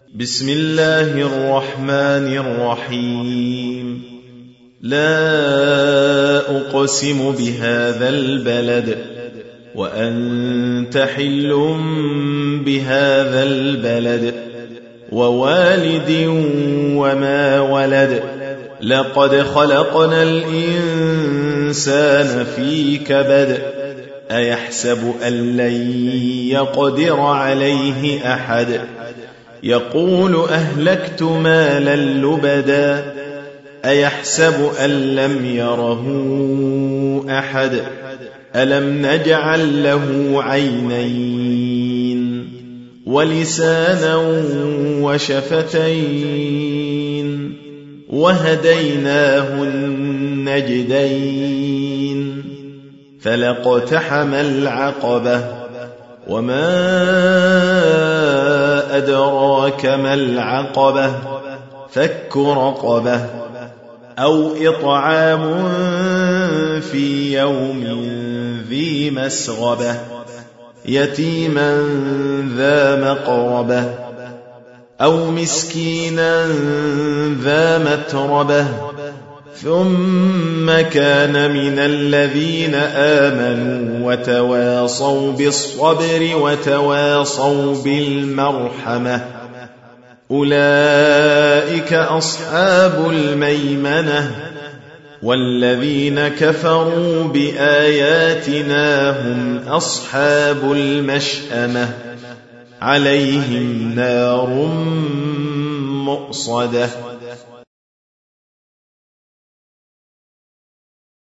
بسم الله الرحمن الرحيم. لا أقسم بهذا البلد وأنت حل بهذا البلد ووالد وما ولد لقد خلقنا الإنسان في كبد أيحسب أن لن يقدر عليه أحد يقول أهلكت مالا لبدا أيحسب أن لم يره أحد ألم نجعل له عينين ولسانا وشفتين وهديناه النجدين فلاقتحم العقبة وما أدراك ما العقبة فك رقبة أو إطعام في يوم ذي مسغبة يتيما ذا مقربة أو مسكينا ذا متربة ثم كان من الذين آمنوا وتواصوا بالصبر وتواصوا بالمرحمة أولئك أصحاب الميمنة والذين كفروا بآياتنا هم أصحاب المشأمة عليهم نار مؤصدة